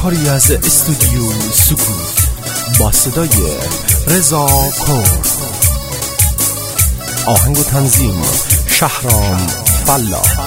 کاری از استودیو سکوت با صدای رضا کور، آهنگ و تنظیم شهرام فلاح.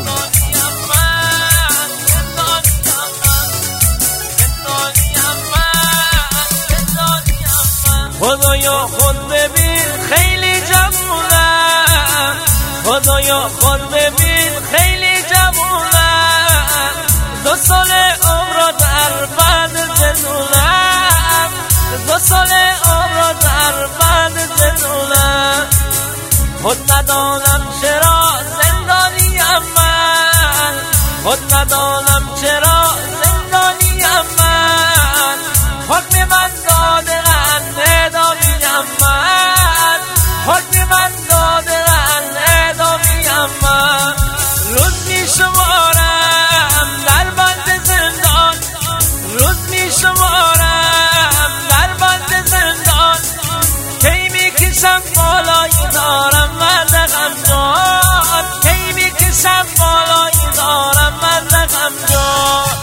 خدایا خود ببین خیلی جوونم، خدایا خود ببین خیلی جوونم، 2 سال عمر در بند زنونم، 2 سال عمر در بند زنونم. خود ندانم چرا زندانیم من، خود ندانم چرا زندانیم من، حکم من دادن ندامیم من، حکم من دادن ندامیم من. روز می شمارم در بند زندان، روز می شمارم در بند زندان، کی می کشم بالایی دارم مرد غمجان، کی می کشم بالایی دارم مرد غمجان.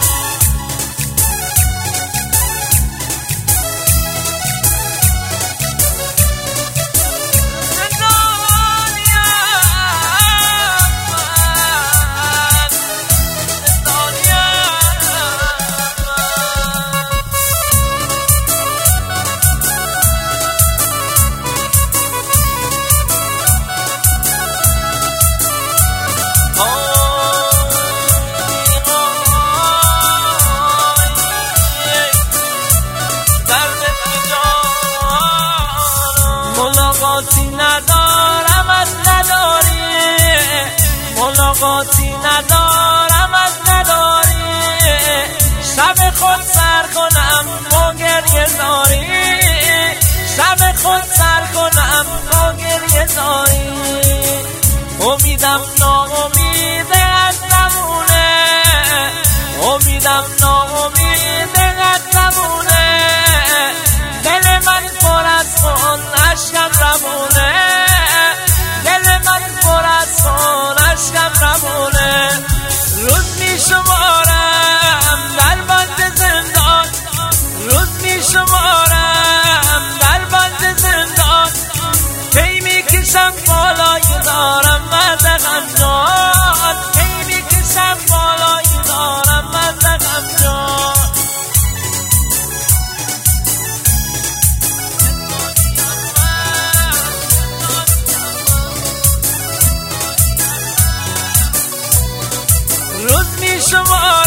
ملاقاتی ندارم از نداری، ملاقاتی ندارم از نداری، شب خود سر کنم با گریه زاری، شب خود سر کنم با گریه زاری. امیدم ناامید از نمونه، امیدم ناامید از نمونه، دل من پر از خون اشکم روونه، دل من پر از خون اشکم روونه. روز می شمارم در بند زندان، روز می شمارم در بند زندان، کی می کشم بالایی دارم مرد غمجان، کی می کشم بالایی دارم مرد غمجان. روز می شمارم